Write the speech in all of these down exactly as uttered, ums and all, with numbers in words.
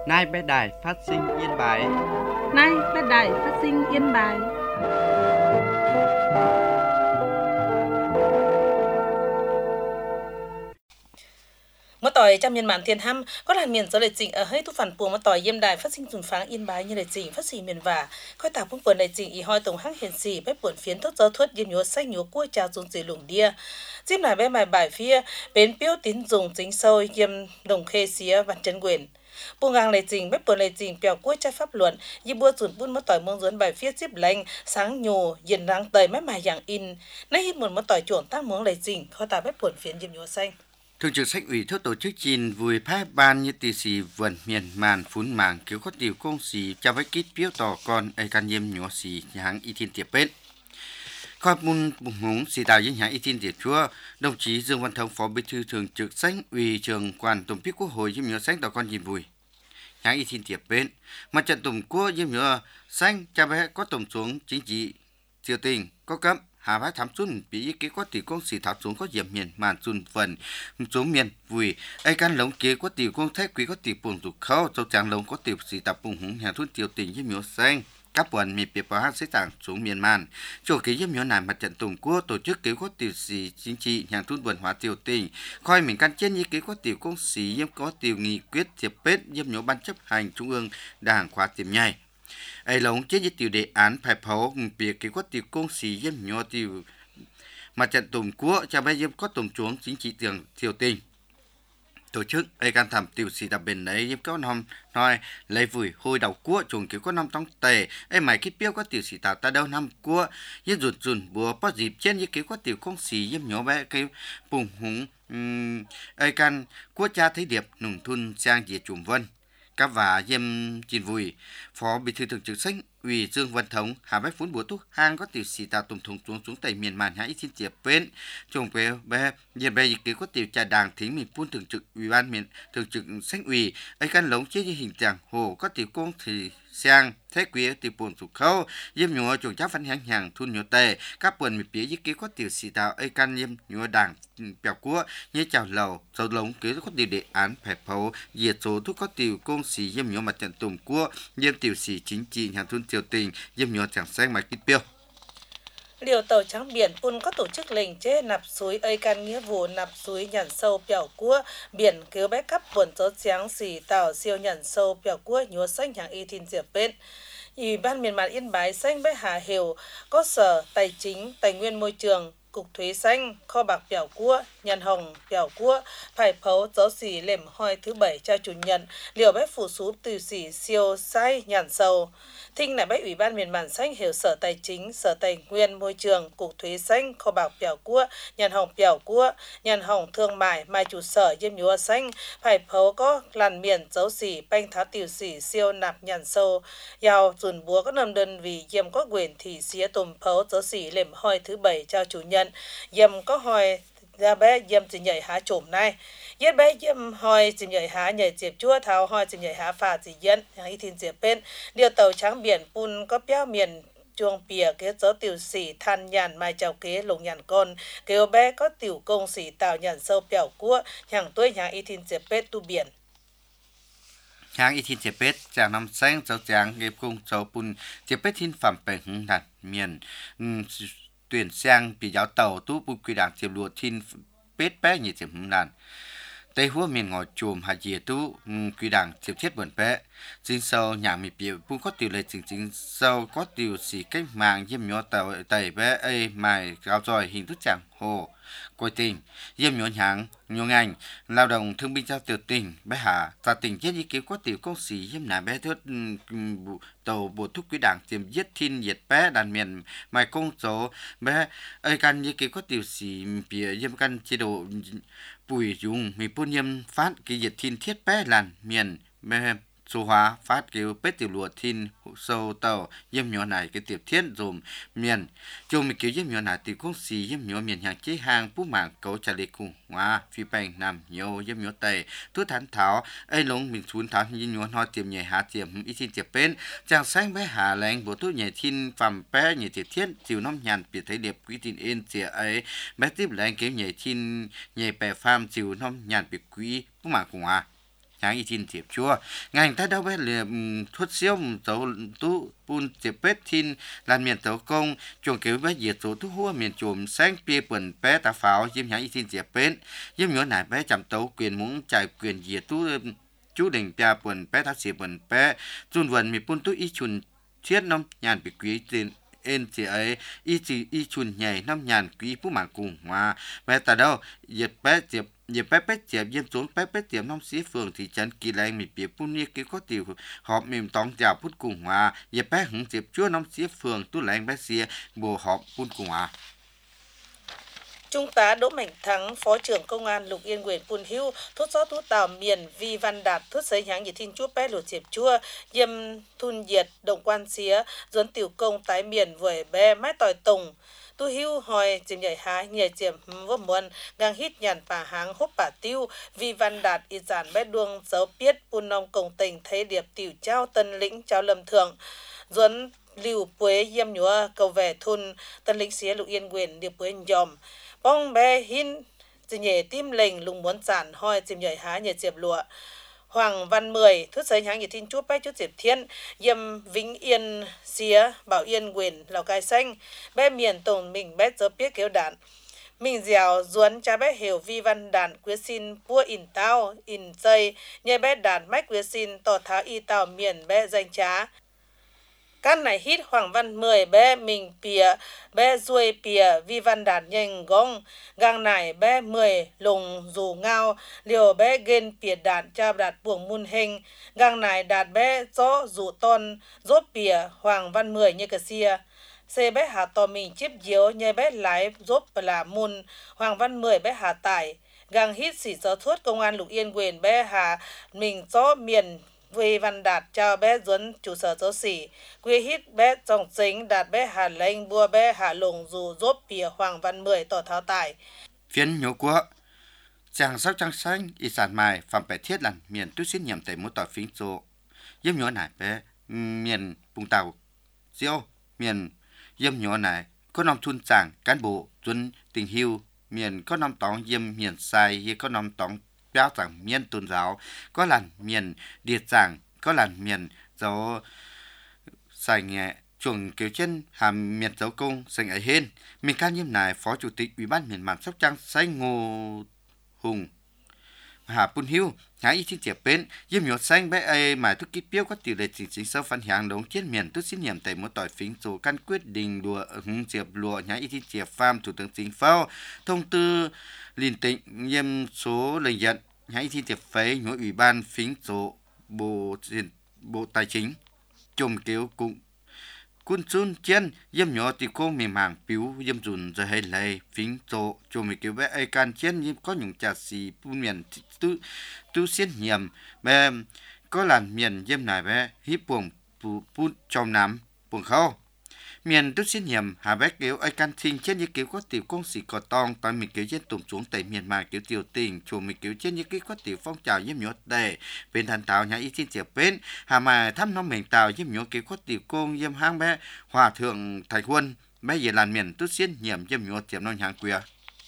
Nay bé đài phát sinh Yên Bái. Nay bé đài phát sinh Yên Bái. Mất tỏi trong miền mạn thiên hăm có làn miền gió lệ chỉnh ở hơi tu phản buồn mất tỏi Yêm Đài phát sinh dùn pháng Yên Bái như lệ chỉnh phát sinh miền vả coi tàu phong quần lệ chỉnh y hoi tổng hắc hiền xì bếp buồn phiến thốt gió thuất Yêm nhúa xanh nhúa cua trà dùn dì lủng đia chim lại bé mài bài phía bến piếu tín dùng chính sâu Yêm đồng khê xía vạn chân quyền buông ngang lệ chỉnh bếp buồn lệ chỉnh bèo cua trái pháp luận y bua dùn buôn mất tỏi mương dướn bài phía chip lành sáng nhù yên răng tời mép mài dạng in nay hít một mất tỏi chuồng tác muống lệ chỉnh coi tàu bếp buồn phiến Yêm nhúa xanh. Thường trực sách ủy thốt tổ chức chín vui phái ban như tỷ sĩ vườn miền màn phún màng cứu có tiểu công sĩ cho với kít biếu tỏ con ai can yêm nhỏ sĩ hãng y thiên tiệp bên. Coi môn bùng húng sĩ tạo dân hãng y thiên tiệp chúa, đồng chí Dương Văn Thông phó bí thư thường trực sách ủy trường quan tổng bí quốc hội yêm nhỏ sách tỏ con nhìn vui. Hãng y thiên tiệp bên, mặt trận tổng quốc yêm nhỏ xanh cho bé có tổng xuống chính trị, triều tình, có cấp. Hà bái thám xuân bị ý kế có tỷ công sĩ thảo xuống có diệm miền màn xuân phần xuống miền vui ai can lồng kế có tỷ công thái quý có tỷ buồn dục khâu châu tràng lồng có tỷ sĩ tập bùng hùng nhà thôn tiêu tình với miếu xanh các buồn mì bìa bảo hát xế tảng xuống miền màn chỗ kế với miếu này mặt trận tổng quốc tổ chức kế có tỷ sĩ chính trị nhà thôn buồn hóa tiêu tình coi mình căn trên ý kế có tỷ công sĩ yếm có tỷ nghị quyết thiệp bết yếm miếu ban chấp hành trung ương đảng khóa tiềm nhai ai lồng chế với tiểu đề án phải pháo việc kế có tiểu công sĩ yếm nhỏ tiểu mặt trận tổng quốc cho bây yếm có tổng chuống chính trị tiền triều tình tổ chức ai can thẩm tiểu sĩ đặc biệt đấy yếm có năm nói lấy vùi hồi đầu quốc chuồng kế có năm trong tề ai mày kít biếu có tiểu sĩ tạo ta đâu năm quốc yếm rụt rụt bùa bắt dịp trên với kế có tiểu công sĩ yếm nhỏ bé cái bùng húng ai can quốc cha thấy điệp nùng thun sang diệt chủng vân các và yêm chín vui phó bí thư thường trực sách ủy Dương Văn Thống hà bách phún búa thuốc hang có tiểu sĩ tạo tổng thống xuống xuống tây miền màn hải thiên tiệp bên trồng bé bé yêm bé kế có tiểu trà đảng thính mình phun thường trực ủy ban miền thường trực sách ủy ấy căn lống chế như hình trạng hồ có tiểu công thì sang thế quý tiểu buồn sụt khâu yêm nhúa chuồng cháo phấn hàng hàng thun nhúa tề các buồn mì bía kế có tiểu sĩ tạo ấy căn yêm nhúa đảng bèo cua như chào lầu dầu lống kế có tiểu đề án phải phấu diệt số thuốc có tiểu công sĩ yêm nhúa mặt trận tổng quốc yêm tiểu sĩ chính trị nhà thôn triều tình yêm nhúa chẳng xanh mà kít biêu Liều tàu trắng biển Pun có tổ chức lệnh chế nạp suối ơi can nghĩa vụ nạp suối nhằn sâu bèo cua biển cứu bé cắp buồn chốt trắng xì tàu siêu nhằn sâu bèo cua nhúa xanh hàng y thiên diệp bên ủy ban miền mạn Yên Bái xanh bé Hà Hiểu có sở tài chính tài nguyên môi trường cục thuế xanh kho bạc bèo cua nhàn hồng bèo cua phải phấu dấu xì lềm hoi thứ bảy cho chủ nhận liều bé phủ sú từ xì siêu sai nhàn sâu thinh lại bách ủy ban miền mạn xanh hiểu sở tài chính sở tài nguyên môi trường cục thuế xanh kho bạc bèo cua nhàn hồng bèo cua nhàn hồng thương mại mai chủ sở yêm nhúa xanh phải phấu có làn miền dấu xì banh tháo tiểu xì siêu nạp nhàn sâu giàu dùn búa có nằm đơn vì yêm có quyền thì xía tùm phấu dấu xì lềm hoi thứ bảy cho chủ nhận yêm có hoi ra bé yêm chỉ nhảy há trộm này yết bé yêm hoi chỉ nhảy há nhảy diệp chua tháo hoi chỉ nhảy há phà chỉ yết hàng y thiên diệp bên điều tàu trắng biển Pun có béo miền chuông bìa kế dấu tiểu sĩ than nhàn mai chào kế lồng nhàn con kêu bé có tiểu công sĩ tạo nhàn sâu bèo cua hàng tuổi hàng y thiên diệp bên tu biển hàng y thiên diệp bên chàng năm sáng cháu chàng nghiệp cung cháu Pun diệp bên thiên phẩm bể hứng đặt miền tuyển sang bị giáo tàu tú bu quy đảng diệp lụa thiên bết bé như diệp hứng đàn tây húa miền ngõ chùm hà dìa tú quy đảng diệp chết buồn bé chính sau nhà mì biểu cũng có tiểu lệ chính chính sau có tiểu sĩ cách mạng yếm nhỏ tàu tây bé ấy mài gạo rồi hình thức chẳng hồ coi tình yếm nhỏ hàng nhỏ ngành lao động thương binh giao tiểu tình bé hà ta tình chết ý kiến có tiểu công sĩ yếm nà bé thốt tàu bộ thúc quy đảng tiềm giết thiên diệt bé đàn miền mài công số bé ấy căn ý kiến có tiểu sĩ bìa yếm căn chế độ bùi dùng mì bún yếm phát cái diệt thiên thiết bé làn miền bé số hóa phát kêu bết tiểu lụa thiên sâu tàu yếm nhỏ này cái tiệp thiết dùm miền chung mình kêu yếm nhỏ này tiểu công sĩ yếm nhỏ miền hàng chế hàng phú mạng cấu trả lệ cùng hóa phi bành nằm nhiều yếm nhỏ tây thứ thán tháo ấy lông mình xuống tháo yếm nhỏ nói tiệm nhảy hạ tiệm ít thiên tiệp bên chàng sáng bé hà lành bộ tu nhảy thiên phẩm bé nhảy tiệp thiết chiều năm nhàn biệt thấy đẹp quý tin yên chè ấy bé tiếp lành kêu nhảy thiên nhảy bè phàm chiều năm nhàn biệt quý phú mạng cùng hóa nhang y tin tiệp chua ngành ta đâu biết là thuốc siêu tàu tú pun tiệp pet tin làm miền tàu công chuồng kiểu bé diệt số thuốc hua miền chùm sáng bia bẩn bé ta pháo diêm nhang y tin tiệp pet diêm nhỏ nải bé chậm tàu quyền muốn chạy quyền diệt tú chú đình bia bẩn bé ta xì bẩn bé chun vần mi pun tú y chun chiết năm nhàn bị quý tiền en chỉ ấy y chỉ y chun nhảy năm nhàn quý phú mạng cùng mà bé ta đâu diệt bé diệt diệt bé bé diệt diêm xuống bé bé diệt năm xí phường thị trấn kỳ lành mi bia pun như cái có tiểu họp mềm tòng chào phút cùng mà diệt bé hứng diệt chúa năm xí phường tú lành bé xí bộ họp phun cùng à. Trung tá Đỗ Mạnh Thắng, Phó trưởng Công an Lục Yên huyện Pun Hưu, thốt gió thốt tàu miền Vi Văn Đạt, thốt giấy nháng nhiệt thiên chúa bé lụt diệp chua, yêm thun diệt động quan xía, duấn tiểu công tái miền vời bé mái tỏi tùng. Tu hưu hỏi chìm nhảy há nhảy chìm vô muôn gang hít nhàn bà háng hốt bà tiêu Vi Văn Đạt y giản bé đuông dấu biết Pun Nông Công Tình thấy điệp tiểu trao tân lĩnh trao lâm thượng. Duấn liều quế yêm nhúa cầu về thun tân lĩnh xía Lục Yên huyện điệp quế nhòm. Bông bé hin chỉ nhảy tim lệnh lùng muốn giản hỏi chìm nhảy há nhảy diệp lụa. Hoàng Văn Mười, thước giấy nháng nhiệt thiên chúa bé chút diệp thiên, yêm Vĩnh Yên xía Bảo Yên huyện Lào Cai xanh, bé miền tổng mình bé dỡ biết kéo đạn. Mình dẻo duấn cha bé hiểu Vi Văn Đàn quyết xin bua in tao, in dây, nhờ bé đàn mách quyết xin tỏ tháo y tao miền bé danh trá. Các này hít Hoàng Văn Mười bé mình pìa, bé ruồi pìa Vi Văn Đạt nhanh gong, gang này bé mười lùng dù ngao, liều bé gên pìa đạn cha đạt buồng mun hình, gang này đạt bé gió dù ton, rốt pìa Hoàng Văn Mười như cà xia. Xe bé hạ tò mình chiếp diếu nhờ bé lái rốt là mun, Hoàng Văn Mười bé hạ tải, gang hít xỉ gió thuốc Công an Lục Yên quyền bé hạ mình gió miền Vi Văn Đạt cho bé Duấn chủ sở dấu xỉ, quy hít bé dòng chính đạt bé Hà Lênh bua bé Hà Lùng dù rốt bìa Hoàng Văn Mười tỏ tháo tải. Phiên nhổ của chàng sáu trăng xanh y sản mài phạm bẻ thiết làn miền tuyết xít nhầm tẩy mũ tỏi phính số yếm nhỏ nải bé miền bùng tàu diêu miền yếm nhỏ nải có nòng thun chàng cán bộ Duấn tình hưu miền có nòng tóng yếm miền sai y có nòng tóng béo rằng miền tôn giáo có làn miền điệt giảng có làn miền dấu xài nhẹ chuồng kiểu chân hàm miền dấu công xanh ấy hên mình can nhiêm này phó chủ tịch ủy ban miền mạn Sóc Trăng xanh Ngô Hùng Hà Pun Hiu nhá y thiên tiệp bên yếm nhột xanh bé ấy mà thức kít biếu có tỷ lệ chính chính sâu phân hàng đống chết miền tức xin niệm tại một tỏi phính số căn quyết định đùa hứng diệp lụa nhá y thiên tiệp farm thủ tướng chính phủ thông tư liên tịnh yếm số lệnh nhận nhá y thiên tiệp phế nhối ủy ban phính số bộ bộ tài chính chùm kiểu cũng quân xuân chen yếm nhỏ thì cô mềm màng piu yếm dùn rồi hay lầy phính số chùm kiểu bé ai can chen yếm có những trà xì pu miền tu tu xiên nhầm bé có làn miền yếm này bé híp buồng pu pu trong nám buồng khâu miền tu xiên nhầm hà bé kiểu ai can sinh chen như kiểu có tiểu công sĩ cò tong tại mình kiểu chen tụng xuống tại miền mà kiểu tiểu tình chùm mình kiểu chen như kiểu có tiểu phong trào yếm nhỏ để bên thành tàu nhà y xin tiệp bên hà mà thăm nó mình tàu yếm nhỏ kiểu có tiểu công yếm hang bé hòa thượng thầy huân bé về làn miền tu xiên nhầm yếm nhỏ tiệp non hàng queer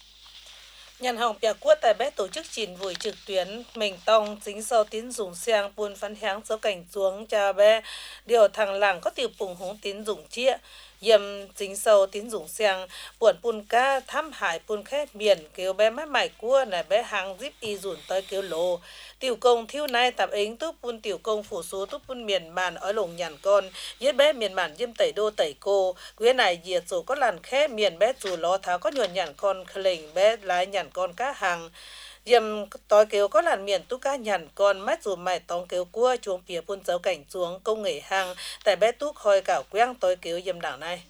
Nhân hồng bia quốc tại bé tổ chức chỉnh buổi trực tuyến mình tông chính sau tín dụng sang buôn phán háng dấu cảnh xuống cho bé điều thằng làng có tiểu bùng hống tín dụng chia yếm chính sau tín dụng sang buồn bùn ca thăm hải bùn khép miền kêu bé mắt mải cua này bé hàng zip y dùn tới kêu lô tiểu công thiêu nay tạm ứng túp bùn tiểu công phủ số túp bùn miền màn ở lồng nhàn con yết bé miền màn yếm tẩy đô tẩy cô quê này diệt rồi có làn khép miền bé dù lo tháo có nhuận nhàn con khỉnh bé lái nhàn con cá hàng yếm tối kêu có làn miền tú cá nhàn con mắt dù mày tông kêu cua chuông phía bùn dấu cảnh xuống công nghệ hàng tại bé tú khôi cảo quang tối kêu yếm đảng này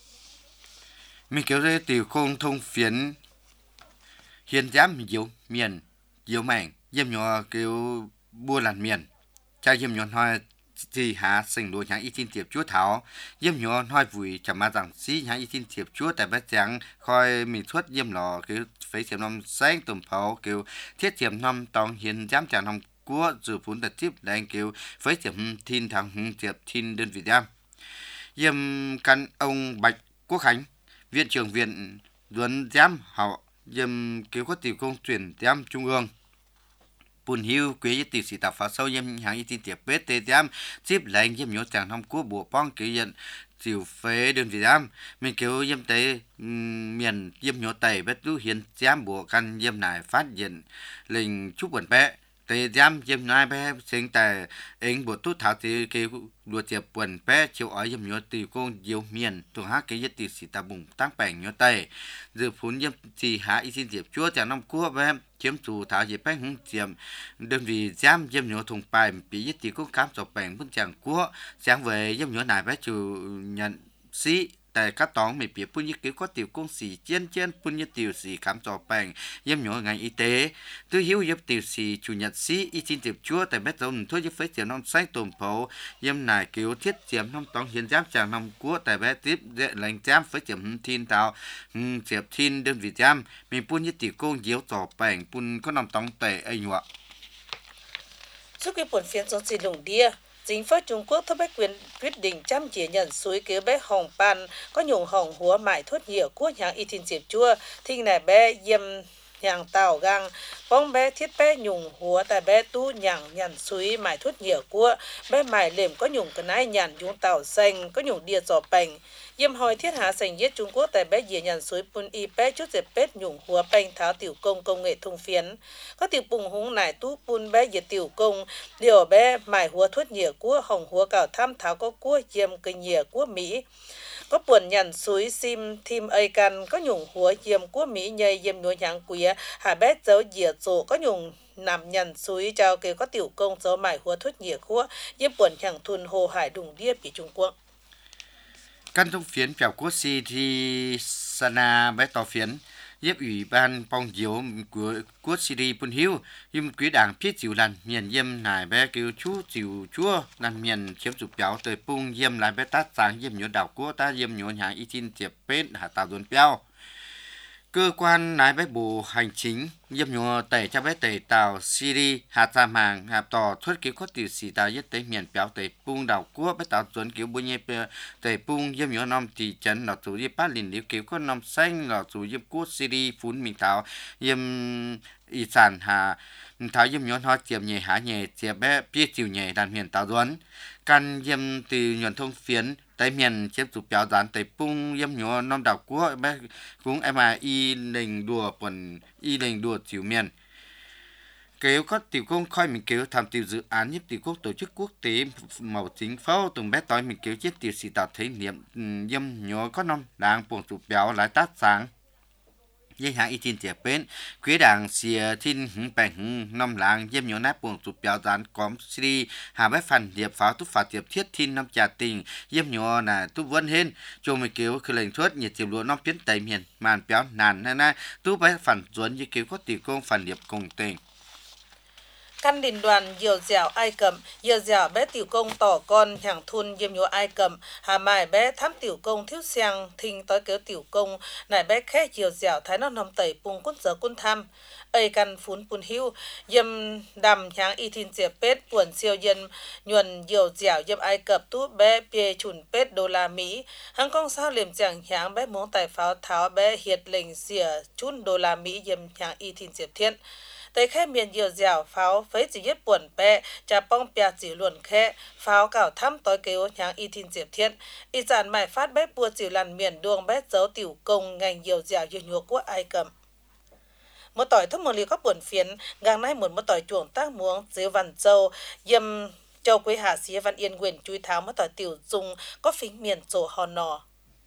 mình kiểu đây tiểu công thông phiến hiền giám nhiều miền nhiều mảnh yếm nhỏ kiểu bua làn miền cha yếm nhỏ nói thì há sinh đôi nhá y tin tiệp chúa tháo yếm nhỏ nói vui chẳng mà rằng xí nhá y tin tiệp chúa tại bé trắng coi mình xuất yếm lò kiểu phải tiệm năm sáng tùm pháo kiểu thiết tiệm năm tòng hiền giám trả năm của dự phun đặt tiếp đang kiểu phải tiệm thiên thằng hùng tiệp thiên đơn vị giam yếm căn ông Bạch Quốc Khánh viện trưởng viện Duấn giám họ yếm kiểu có tiểu công tuyển giám trung ương Pun hiu quý tiệt sĩ tập phá sâu yếm hàng y tin tiệp bết tê tiam chip lệnh yếm nhớ chàng năm cua bộ bong kỹ nhận chịu phế đơn vị giam mình kêu yếm tế miền yếm nhớ tẩy bết tu hiến giam bộ căn yếm này phát hiện lệnh chúc quần bé tê giam yếm nai bé sinh tại anh bộ tu thảo thì kêu đùa tiệp quần bé chiều ở yếm nhớ từ con diều miền tuần hát cái tiệt sĩ tập bùng tăng bèn nhớ tẩy dự phun yếm chỉ hạ y tin tiệp chúa chàng năm cua bé chiếm chủ thảo dịp bánh hứng chiếm đơn vị giam dâm nhớ thùng bài bị giết thì cũng cám sọc bèn vững chẳng của sáng về dâm nhớ này bé chủ nhận sĩ tại các tóng mình bị phun như kiểu có tiểu công sĩ trên trên phun như tiểu sĩ cám sọc bèn dâm nhớ ngành y tế tư hiếu dâm tiểu sĩ chủ nhận sĩ y tin tiểu chúa tại bé dòng thôi giúp phế tiểu năm say tồn phố dâm này kiểu thiết chiếm năm tóng hiến giam chàng năm của tại bé tiếp dễ lành giam phế chiếm thiên tạo chiếm thiên đơn vị giam mình phun như tiểu công diếu sọc bèn phun có năm tóng tệ ấy nhọ. Suốt cái buồn phiên giống gì lùng đia, chính phủ Trung Quốc thúc bách quyền quyết định chăm chỉ nhận suối kế bé hồng pan có nhung hồng húa mại thuốc nhiều của nhà y tin diệp chua, thinh này bé yếm nhàng tàu gang, bóng bé thiết bé nhung húa tại bé tu nhàng nhận suối mại thuốc nhiều của bé mại liềm có nhung cái nái nhàn nhung tàu xanh có nhung đia giò bành. Yếm hỏi thiết hạ sành giết Trung Quốc tại bé dìa nhàn suối pun y bé chút dẹp bết nhung húa banh tháo tiểu công công nghệ thông phiến. Có tiểu bùng húng nải tú pun bé dìa tiểu công, điều bé mải húa thuốc nhựa của hồng húa cào tham tháo có của yếm cây nhựa của Mỹ. Có buồn nhàn suối sim thim ây căn có nhung húa yếm của Mỹ nhây yếm nhúa nhàng quía hạ bé dấu dìa rộ có nhung nằm nhàn suối trao kê có tiểu công dấu mải húa thuốc nhựa của yếm buồn nhàng thun hồ hải đùng đia bị Trung Quốc. Căn thông phiến phèo quốc si thì sana bé tỏ phiến giúp ủy ban phong diếu của quốc Syria Pun Hiu yếm quý đảng phía chịu lần miền yếm nải bé kêu chú chịu chúa lần miền chiếm chụp béo tới pung yếm lại bé tát sáng yếm nhớ đảo quốc ta yếm nhớ nhà y tin tiệp bết hạ tạo dồn béo cơ quan nái bé bộ hành chính yếm nhớ tẩy cho bé tẩy tàu Syria hạ tam hàng hạ tỏ thuyết kiểu có tiểu sĩ ta yết tới miền béo tẩy pung đảo quốc bé tạo dồn kiểu bùi nhẹ tẩy pung yếm nhớ năm thị trấn là chủ yếm bát lìn kiểu có năm xanh là chủ yếm quốc Syria phun mình tàu yếm y sản hà tháo yếm nhớ hoa tiệm nhẹ há nhẹ tiệm bé biết chịu nhẹ đàn miền tàu dồn căn yếm từ nhuận thông phiến tại miền chiếm chụp béo dán tại pung yếm nhớ năm đảo quốc bé cũng em à y lệnh đùa quần y lệnh đùa chịu miền kêu có tiểu công coi mình kêu tham tiểu dự án giúp tiểu quốc tổ chức quốc tế màu chính phủ từng bé tối mình kêu chết tiểu sĩ tạo thể niệm yếm nhớ có năm đang buồn chụp béo lại tát sáng với hãng y tin tiệp bến quý đảng xìa thiên hứng bèn hứng năm làng yếm nhớ nát buồn chụp béo dán cóm Syria hà bé phần điệp pháo túc phá tiệp thiết thiên năm trà tình yếm nhớ là túc vân hên cho mình kêuคือlệnh thuất nhiệt tiệp lúa năm biến tây miền màn béo nàn na na túc bé phần duẩn như kêu có tiểu công phần điệp cùng tình căn đình đoàn diều dẻo ai cầm diều dẻo bé tiểu công tỏ con hàng thun yếm nhúa ai cầm hà mài bé thám tiểu công thiếu xiang thình tối kéo tiểu công nải bé khé diều dẻo thái nó nằm tẩy pung cún giờ cún tham ây căn phun pun hiu yếm đầm hàng y tin diệp pết buồn siêu yên nhuần diều dẻo yếm ai cập tú bé bê chùn pết đô la Mỹ hàng công sao liềm chẳng hàng bé muốn tài pháo tháo bé hiệt lệnh xỉa chun đô la Mỹ yếm hàng y tin diệp thiên tới khai miền diều dẻo pháo phấy chỉ nhất buồn bè trà bong bè chỉ luồn khe pháo cào thăm tối kêu nhang y tin diệp thiên y giản mải phát bếp bùa chỉ làn miền đường bếp dấu tiểu công ngành diều dẻo diều nhúa của ai cầm một tỏi thấp một liều các buồn phiến ngang nay một một tỏi chuồng tác muống dưới văn châu yếm châu quế hạ xía văn yên quyền chui tháo một tỏi tiểu dùng có phính miền sổ hòn nò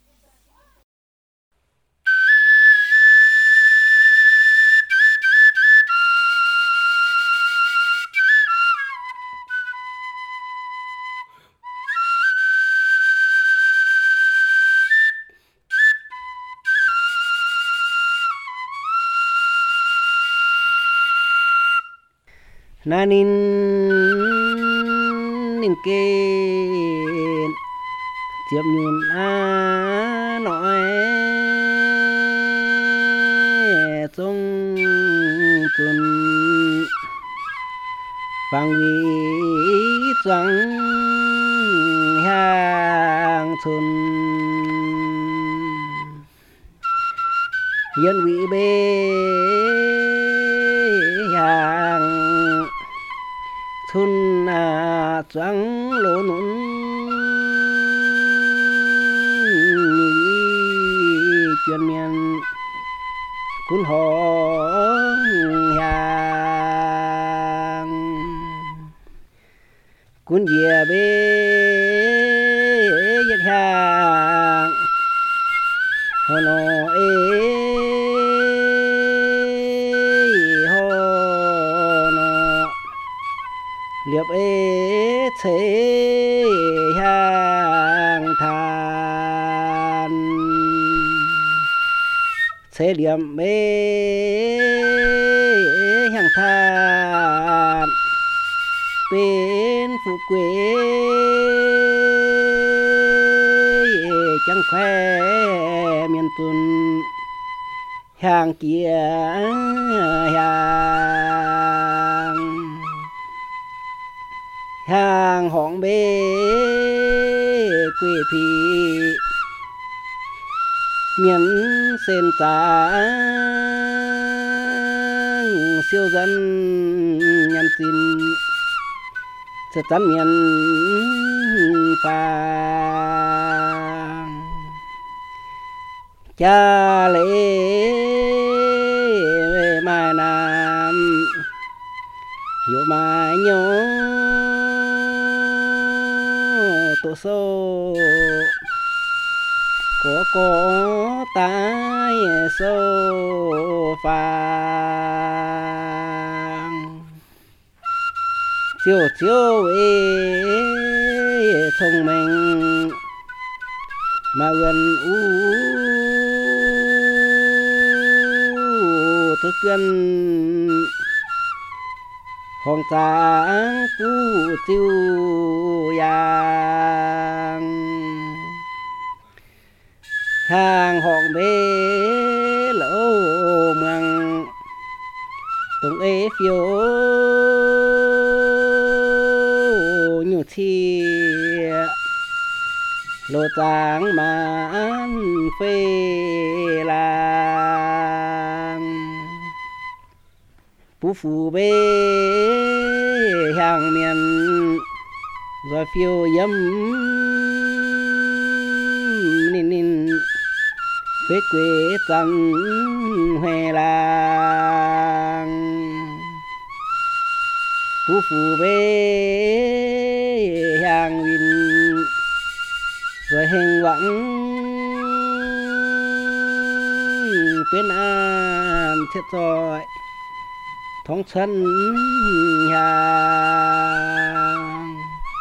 na nin nin kê chiếm nhún a nói sông cun vang vi trắng hàng xuân yên vị bê hàng trắng lỗ nún chuyện miền cuốn hò hàng cuốn dìa bê giật hàng hồ nọ ê hồ nọ liệp ê thế hàng than thế điểm ê hàng than bên phụ quê chẳng khoe miền tuần hàng kia hàng hàng hỏng bê quê phi miền sen trắng siêu dân nhân tin sẽ tắm miền phàng cha lễ mai nam hiểu mai nhớ tổ sâu có có tai sâu phàng chiều chiều ê thông minh mà gần u thức gần hồng tráng tu tiêu yang hàng hòn bê lỗ măng tung ế phiêu nhiều thi lô tráng mà ăn phê làng phú phù bê hàng miền rồi phiêu yếm nín nín phê quê trăng hoe làng phú phù bê hàng win rồi hình vắng bên an thiết rồi thống sân hàng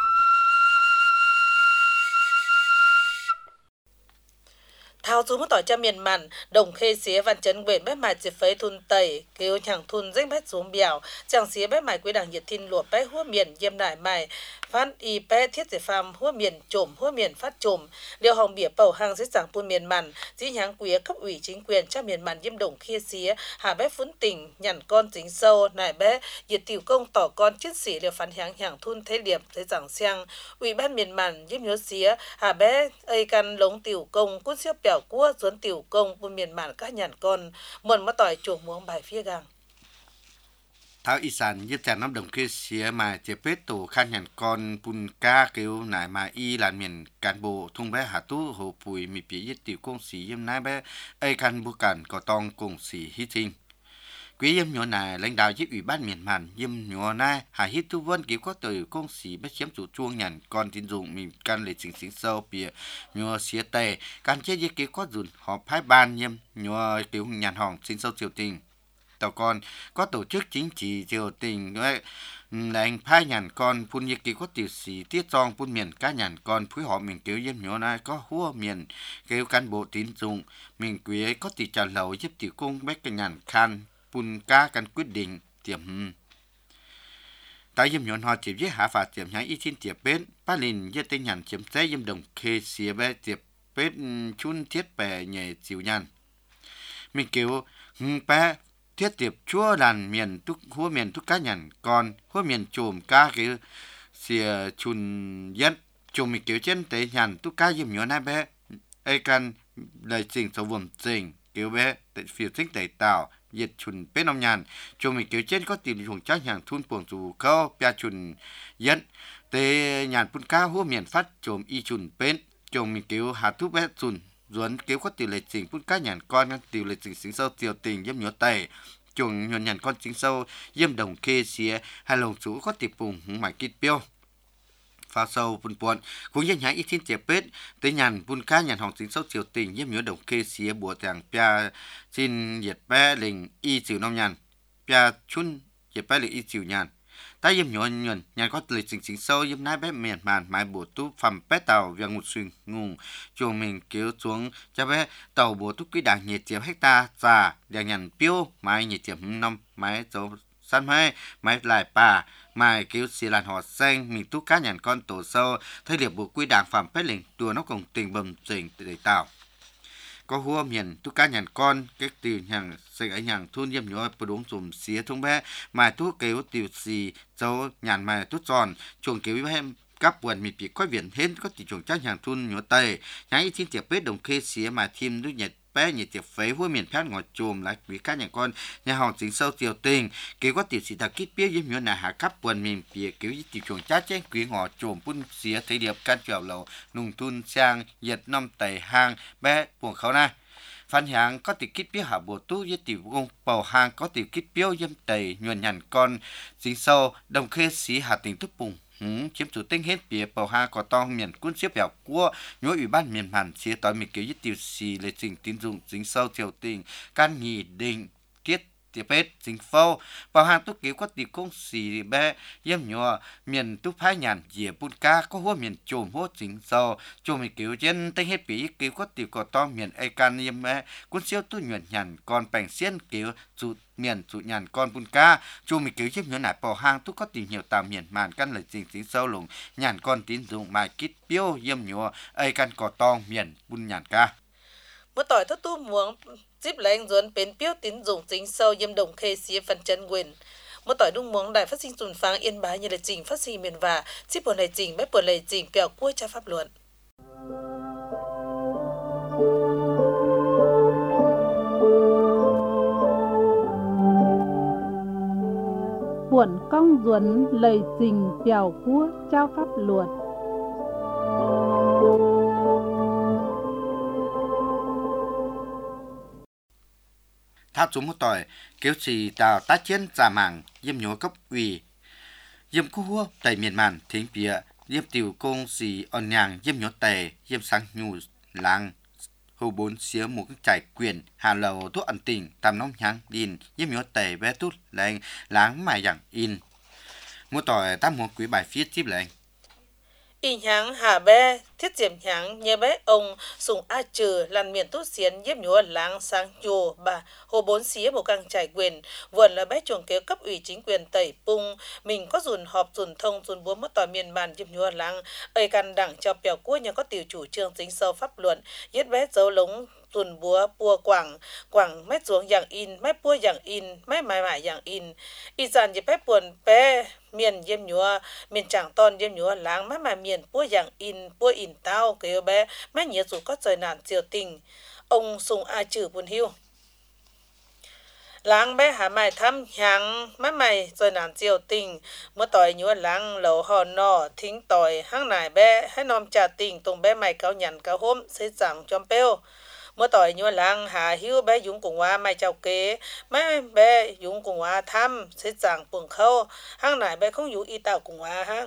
thao chú mất tỏi cho miền mặn đồng khê xía văn chấn quyển bếp mài chỉ phấy thun tẩy kêu chẳng thun danh bếp xuống bèo chẳng xía bếp mài quý đảng nhiệt thiên lụa bếp hua miền diêm nải mài phát y bếp thiết giải phàm hua miền trộm hua miền phát trộm điều hồng bỉa bầu hàng dưới giảng buôn miền mặn dĩ nháng quý cấp ủy chính quyền cho miền mặn diêm đồng khê xía hà bếp phun tỉnh nhằn con chính sâu nải bếp nhiệt tiểu công tỏ con chiến sĩ đều phán hàng hàng thun thế liệp thế giảng xiang ủy ban miền mặn diêm nhớ xía hà bếp ây căn lống tiểu công cút siêu bèo cua dẫn tiểu công buôn miền mạn các nhàn con mượn mất tỏi chuồng muống bài phía gang tháoอีสานยึดจากน้ำดงคือเสียมาเจ็บเป็ดตู่ขันยันกอนปุนก้าเกลียวหนายมาอีหลานเมียนการโบทุ่งแบหาตู้โหปุยมีปียึดติวกงสียิ้มนายแบไอคันบุกันก็ต้องกงสีฮิจิงquý yếm nhỏ này lãnh đạo giúp ủy ban miền màn yếm nhỏ này hà hít tu vân cứu có từ công sĩ bất chiếm chủ chuông nhàn còn tin dụng mình can lệ chính chính sâu bìa nhỏ xía tề can chế giết cứu có dùn họp phái ban yếm nhỏ cứu nhàn hòn xin sâu triều tình tàu con có tổ chức chính trị triều tình nói lãnh phái nhàn con phun nhiệt cứu có tiểu sĩ tiết tròn phun miền cá nhàn con phối họ mình cứu yếm nhỏ này có hua miền cứu cán bộ tín dụng mình quý có tỷ trả lầu giúp tiểu công bách cái nhàn khan bùn cá cần quyết định tiệm tại dâm nhọn họ chỉ với hạ phạt tiệm nhái ít xin tiệp bến ba lìn với tên nhàn chiếm xe dâm đồng khê xìa bé tiệp bến chun thiết bè nhẹ chịu nhàn mình kêu hưng bé thiết tiệp chúa đàn miền túc hua miền túc cá nhàn còn hua miền chùm cá cái xìa chun nhất chùm mình kêu trên tế nhàn túc cá dâm nhọn này bé ai cần lời trình sầu vườn trình kêu bé tại phiêu thích tẩy tạo nhiệt chuẩn bên ông nhàn cho mình kiểu trên có tìm dùng chắc hàng thun buồng dù cao bia chuẩn dẫn tế nhàn phun cá hua miền phát trồm y chùn bên trồm mình kiểu hạt thuốc bé chùn ruốn kiểu có tỷ lệ chỉnh phun cá nhàn con ngăn tỷ lệ chỉnh sinh sâu tiểu tình yếm nhớ tay chuồng nhuần nhàn con chính sâu yếm đồng kê xía hai lồng chú có tiệp bùng hứng mải kít标 pha sâu phun buồn cũng như nhãn ít thiên tiệp bết tới nhàn phun cá nhàn hồng chính sâu tiểu tình yếm nhớ đồng kê xía bùa tàng pia xin nhiệt bé lình y chịu nông nhàn pia chun nhiệt bé lình y chịu nhàn ta yếm nhớ nhuần nhàn có lịch trình chính sâu yếm nái bé miền màn mái bùa tú phẩm bé tàu việc ngụt xuyên ngùng chuồng mình kéo xuống cho bé tàu bùa tú quý đảng nhiệt tiệp hecta già đèn nhàn piêu mái nhiệt tiệp năm mái dấu săn hai mái lại bà mái kéo xì làn họ xanh mình tú cá nhàn con tổ sâu thấy liệp bùa quý đảng phẩm bé lình đùa nó cùng tình bầm trình để tạo có hua miền tú cá nhàn con cái từ hàng xây ấy hàng thôn yếm nhớ bờ đống dùm xía thông bé mài tú kéo tiêu xì dấu nhàn mài tú tròn chuồng kéo bé các buồn mì bị coi viện hết có tỷ chuồng chắc hàng thôn nhớ tây nhái thiên tiệp bết đồng khê xía mà thêm đứa nhật bé nhiệt tiệp phế hua miền phát ngọt chùm lại quý cá nhàn con nhà hòn chính sâu tiểu tình kéo có tiểu xì thật kít biết yếm nhớ là hạ các buồn mì bị kéo tỷ chuồng chắc chén quý ngọt chùm phun xía thấy điệp can chèo lầu nung thun sang nhiệt năm tẩy hang bé buồng khâu na phan hàng có tỷ kít biết hạ bộ tú với tỷ công bầu hàng có tỷ kít biết yếm tẩy nhuần nhàn con chính sâu đồng khê xí hạ tình thúc bùng hứng chiếm chủ tinh hết bìa bầu ha có to miền quân xếp bèo của nhớ ủy ban miền hàn chia tối mình kiểu tiêu xì lệ trình tín dụng dính sâu tiểu tình can nghị định tiết tiệp hết dính phâu bầu hàng túc kiểu có tỷ công xì bé yếm nhọ miền túc phái nhàn dìa bún cá có hua miền trồm hua dính sâu trồm mình kiểu trên tinh hết bìa kiểu có tỷ có to miền ai can yếm bé quân siêu tu nhuận nhàn còn bành xiên kiểu chủ miền chủ nhàn con bún cá chu mình kiểu chiếc nhớ nải bò hang túc có tìm nhiều tàu miền màn căn lời trình chính sâu lùng nhàn con tín dụng mài kít piêu yếm nhọ ai căn cỏ to miền bún nhàn ca เมื่อต่อยทตู้หมวงจิบแรงจวนเป็นเปี้ยวติ้นจุงจิงเซาเยี่ยมดงเคเสียฟันจันเวนเมื่อต่อยดุงหมวงได้phát sinhจุนฟังเอ็นบายยังได้จริงphát sinhเมียนว่าจิบปนได้จริงไม่ปนเลยจริงเปียวกล้วยชาฟับล้วน buồn cong duẩn lời trình bèo cua trao pháp luật tháp chúng một tỏi kéo xì tàu tá chiến giả mảng yếm nhớ cấp ủy yếm cô hua tại miền màn thính bìa yếm tiểu công xì on nhàng yếm nhớ tề yếm sáng nhù làng hồ bốn xía một cái trải quyền hà lầu thuốc ẩn tình tam nông nhang đìn yếm nhớ tề bé tút lành láng mài dạng in một tỏi tam một quý bài viết tiếp lệnh y nháng hà bé thiết diệm nháng nhé bé ông sùng a trừ làn miền tốt xiên yếp nhúa láng sáng nhô bà hồ bốn xía bộ căng trải quyền vườn là bé chuồng kéo cấp ủy chính quyền tẩy pung mình có dùn họp dùn thông dùn búa mất tỏi miền bàn yếp nhúa láng ơi căn đảng cho bèo cua nhà có tiểu chủ trương chính sâu pháp luận yết bé dấu lống tuần búa bùa quảng quảng mét xuống dạng in mét búa dạng in mét mài mài dạng in y dàn yếp bé buồn bé miền yếm nhúa miền chẳng ton yếm nhúa láng mét mài miền búa dạng in búa in tao kêu bé mét nhớ dù có trời nạn chiều tình ông sùng a trừ buồn hiu láng bé hà mài thăm nhang mét mài trời nạn chiều tình มื่อต่อยnhúa láng lẩu hò nọ thính tỏi hang nải béให้นอมจ่าtình tùng bé mài cáo nhằn cáo hôm xây chẳng chom peoเมื่อต่อยยัวลังหาหิวแบยุงกงว่าไม่เจ้าเก๋ไม่แบยุงกงว่าทำเสียจังปุ่งเข้าห้างไหนแบคงอยู่อีเต่ากงว่าห้าง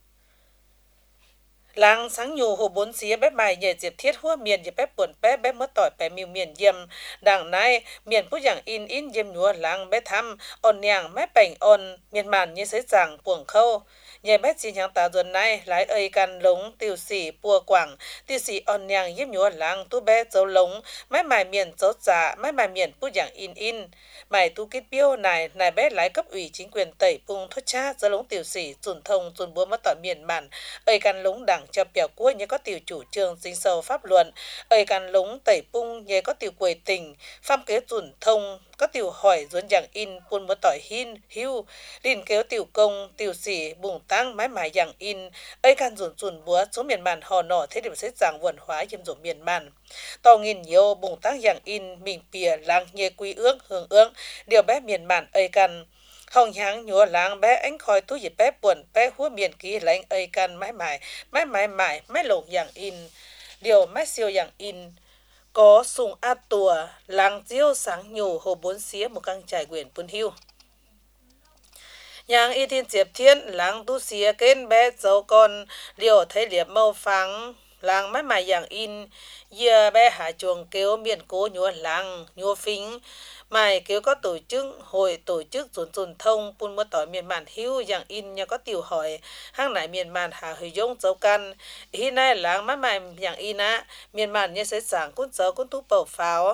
ลังสังอยู่หัวบนเสียแบใหม่ใหญ่เจ็บเทียดหัวเมียนอย่าแบปวนแบแบเมื่อต่อยแบมิวเมียนเยี่ยมดังในเมียนผู้อย่างอินอินเยี่ยมยัวลังแบทำอ่อนย่างแม่แป่งอ่อนเมียนมันยี่เสียจังปุ่งเข้าnhẹ bé chỉ nhang ta tuần này lại ơi can lống tiêu xỉ bùa quảng tiêu xỉ on nhang yếm nhúa làng tu bé dấu lống máy mài miền dấu giả máy mài miền bút dạng in in mài tu kết biêu này này bé lại cấp ủy chính quyền tẩy pung thoát cha dấu lống tiêu xỉ dùn thông dùn búa mất tỏi miền bản ơi can lống đảng cho bèo cua nhé có tiểu chủ trương dính sâu pháp luận ơi can lống tẩy pung nhé có tiểu quầy tình pham kế dùn thông có tiểu hỏi dồn dạng in pun mất tỏi hin hiu liên kéo tiểu công tiểu xỉ bùng tăng mái mài dạng in ấy can dồn dồn búa số miền bản hò nọ thế điểm xếp dạng vườn hóa yếm dồn miền bản to nghìn nhiều bùng tăng dạng in mình pìa làng nhẹ quý ước hưởng ước điều bé miền bản ấy can Hồng nhang nhúa láng bé anh khói tu dịp bé buồn bé húa miền ký lãnh ơi can mãi mãi mãi mãi mãi mãi lộnอย่างin điều mãi siêuอย่างin có sùng a tùa làng chiêu sáng nhủ hồ bốn xía một căng trải quyển bún hưu nhang y thiên diệp thiên làng tu xía kên bé dấu con liều thấy liệp màu phẳng làng mãi mãiอย่างin giờ bé hạ chuồng kêu miền cố nhúa làng nhúa phính mày kêu có tổ chức hội tổ chức dồn dồn thông bún mưa tỏi miền màn hưuอย่างin nhà có tiểu hỏi hang nải miền màn hạ hơi giống dấu căn hi nay làng mãi mãiอย่างin á miền màn như sẽ sáng cún dấu cún tú bầu pháo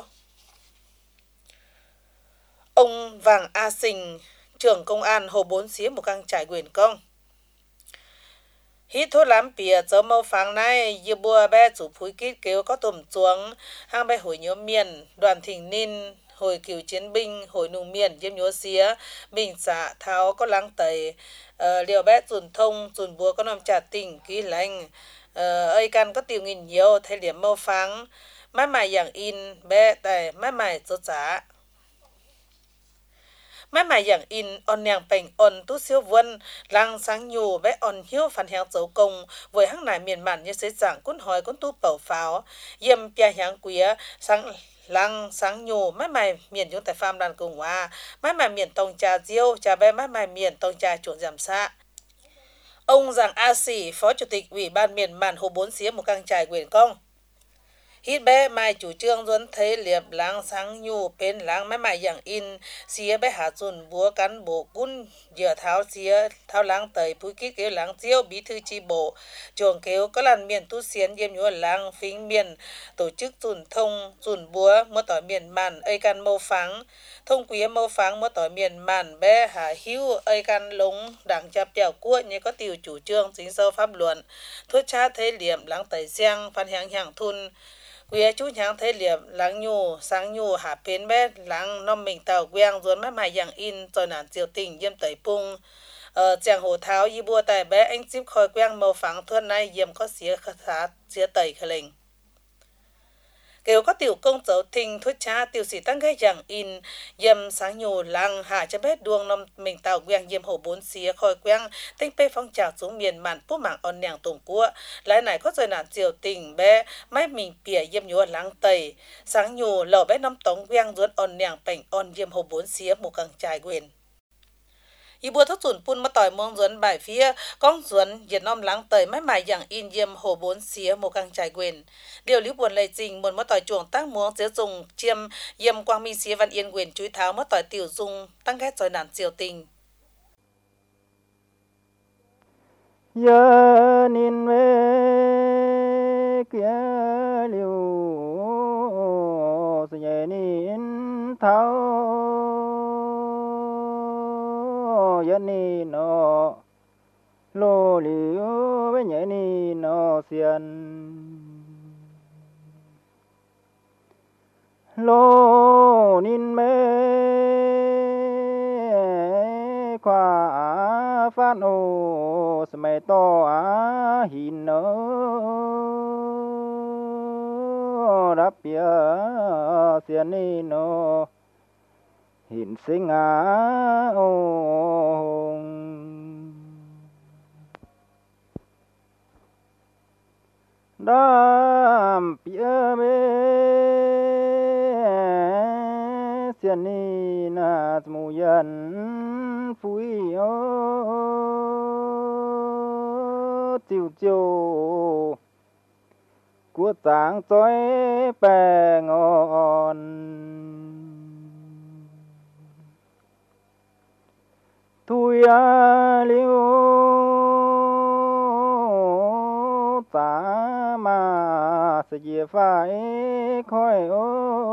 ông Vàng A Sình trưởng công an hồ bốn xía một căng trải quyền công hít thuốc lắm bìa dấu màu phẳng này như bùa bé chủ phúi kít kêu có tùm chuông hang bé hồi nhớ miền đoàn thỉnh ninh hồi cựu chiến binh hồi nung miền diêm nhúa xía bình xã tháo có lăng tẩy ờ, liều bé dùn thông dùn búa có nằm trả tỉnh ký lành ờ, ơi căn có tiêu nghìn nhiều thay điểm màu phẳng mãi mãiอย่างin bé tại mãi mãi rốt giá mãi mãiอย่างin on nhàng bành on tu siêu vân lăng sáng nhù bé on hiếu phản hẹo dấu công với hăng nải miền màn như sẽ giảng cún hỏi cún tu bầu pháo yếm bia hạng quía sáng lăng sáng nhù mãi mãi miền chúng tại farm đàn cùng hoa mãi mãi miền tông trà diêu trà bé mãi mãi miền tông trà chuộng giảm xa ông Giàng A Sỉ phó chủ tịch ủy ban miền màn hồ bốn xía một căng trải quyền công hít bé mai chủ trương dẫn thấy liệp láng sáng nhu bên láng mãi mãiอย่างin xía bé hạ dùn búa cán bộ cún dừa tháo xía tháo láng tẩy búi kít kêu láng chiêu bí thư chi bộ chuồng kêu có làn miền tu xiến yêm nhúa láng phính miền tổ chức dùn thông dùn búa mua tỏi miền màn ơi can mâu pháng thông quý mâu pháng mua tỏi miền màn bé hạ hữu ơi can lống đảng chạp dẻo cua như có tiêu chủ trương chính sâu pháp luận thuốc cha thấy liệp láng tẩy giang phan hàng hàng thun quê chú nhang thấy liệp láng nhu sáng nhu hạ bên bé láng nom mình tàu quang ruột mãi mãi dạng in rồi nản diều tình yếm tẩy pung ờ chàng hồ tháo y bua tài bé anh chip khoi quang màu phẳng thuần này yếm có xía khá xía tẩy khởi lệnh kêu có tiểu công dấu thình thuốc cha tiểu sĩ tăng gây dạng in yếm sáng nhu láng hạ cho bé đuông nom mình tàu quang yếm hồ bốn xía khoi quang tinh bê phong trào xuống miền màn bút mạng on nàng tùng cua lại này có rồi nản diều tình bé mãi mình bìa yếm nhúa láng tẩy sáng nhu lầu bé nom tống quang ruột on nàng bảnh on yếm hồ bốn xía một căng trải quyền y bùa thất chuẩn pun mà tỏi mong duẩn bài phía con duẩn việt nam láng tời mãi mãi dạng in yếm hồ bốn xía một căng trải quyền điều lý buồn lệ trình muốn mà tỏi chuồng tăng muông sẽ dùng chiêm yếm quang minh xía văn yên quyền chúi tháo mà tỏi tiểu dung tăng ghét rồi nản diều tình giờ nhìn về kia liu sẽ nhẹ nín tháo giờ nín nó lô liu với nhẹ nín nó xiên lô nín mê khoa phát ô mày to á hin nó đáp bia xiên ni nó hin sinh á ô đáp bia bê xiên ni na mù yên phui ô chiều chiều của sáng tối bè ngon thui à liu ta mà sẽ về phải khói ô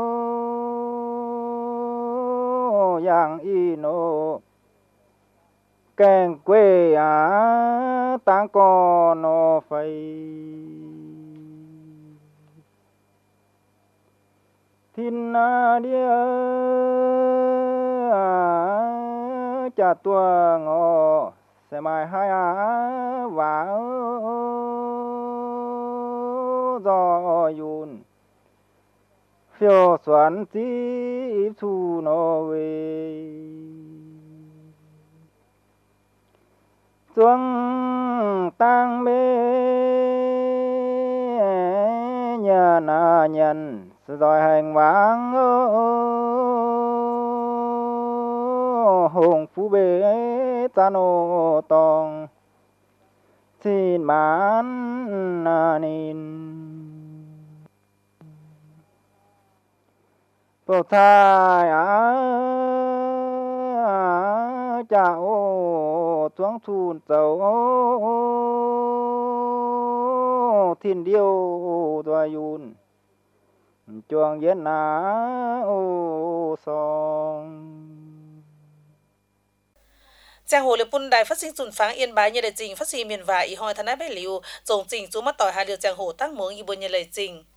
yang ino kèn quê á tăng con nó phải thiên na đi chả tua ngọ sẽ mai hai á và do yun phiêu xoắn tí thu nó về chuông tang mê nhà na nhân rồi hành vang hùng phú bê tan ô tòng xin mãn nín bầu thai á cha ô xuống thun dầu thiên điêu đoài yun chuông yên ná ô song Giang hồ liệp bun đài phát sinh dùn pháng yên bái như đại trình phát sinh miền vải y hoi thân ái bế liu dòng trình chú mắt tỏi hai liều giang hồ tăng muống y bôn như lời trình